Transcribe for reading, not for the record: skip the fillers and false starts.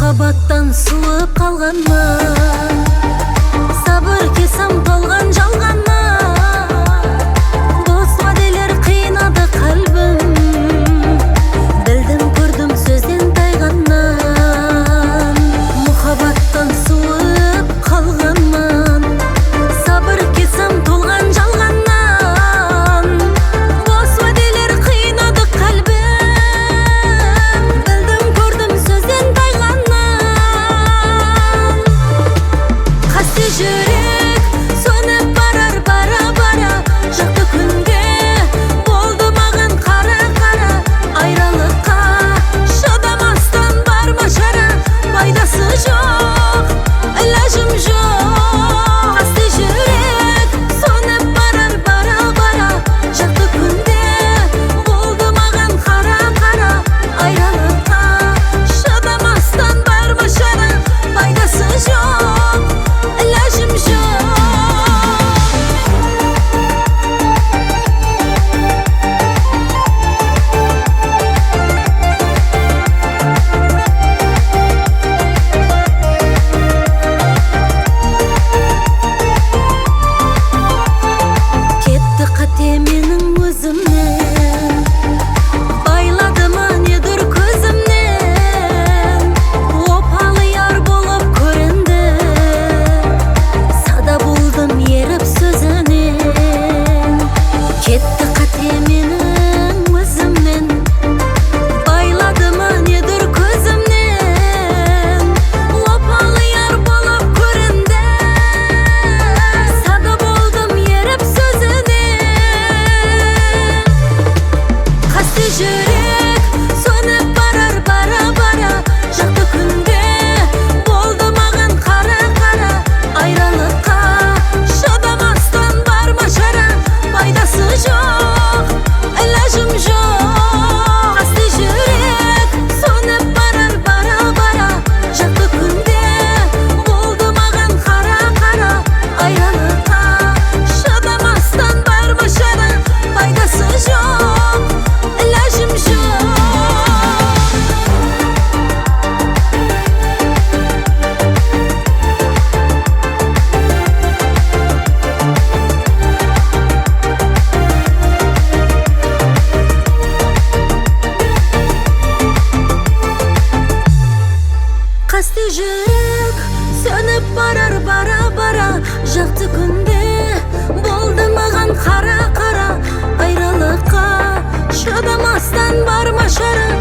Махаббаттан суып қалғанмын, сабыр кесам толған жалғаннан. Дос уәделер қинады қалбым, білдім көрдім сөзден тайғаннан. Махаббаттан суып қалғанмын, сабыр кесам толған жалғаннан. Дос уәделер қинады қалбым, білдім көрдім сөзден тайғаннан. Қасты жүрек сөніп барар бара-бара, жақты күнге болды маған қара-қара. Айрылыққа шыдамастан бар ма шара, пайдасы жоқ, іләжім жоқ. Қасты жүрек сөніп барар бара-бара, жақты күнде болды маған қара-қара. Айрылыққа шыдамастан бар ма шара, пайдасы жоқ, іләжім жоқ. Кетті қате менің өзімнен, байлады ма недір көзімнен. Опалы яр болып көрінді, сада болдым еріп сөзінен. Кетті қате менің өзімнен, байлады ма недір көзімнен. Опалы яр болып көрінді, сада болдым еріп сөзінен. Қасты жүрек сөніп барар бара-бара, жақты күнге болды маған қара-қара. Айрылыққа шыдамастан бар ма шара, пайдасы жоқ, іләжім жоқ. Қасты жүрек сөніп барар бара-бара, жақты күнде болды маған қара-қара. Айрылыққа шыдамастан бар ма шара, пайдасы жоқ, іләжім жоқ. Қасты жүрек сөніп барар бара-бара, жақты күнде болды маған қара-қара. Айрылыққа шыдамастан бар ма шара,